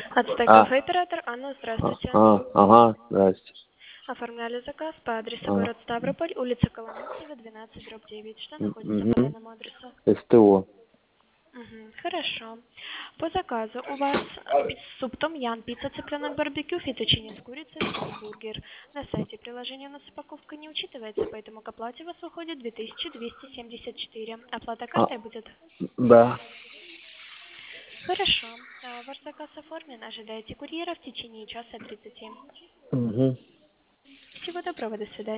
Отстой А, кафе оператор Анна, здравствуйте. ага, здрасте. Оформляли заказ по адресу город Ставрополь, улица Коломенцева, 12/9. Что находится по Угу. данному адресу? СТО. Хорошо. По заказу у вас суп том-ям, пицца цыпленок барбекю, фетучини с курицей, соус бургер. На сайте приложения у нас упаковка не учитывается, поэтому к оплате у вас выходит 2274. Оплата картой будет? Да. Хорошо. Ваш заказ оформлен. Ожидайте курьера в течение часа 30. Угу. Всего доброго, до свидания.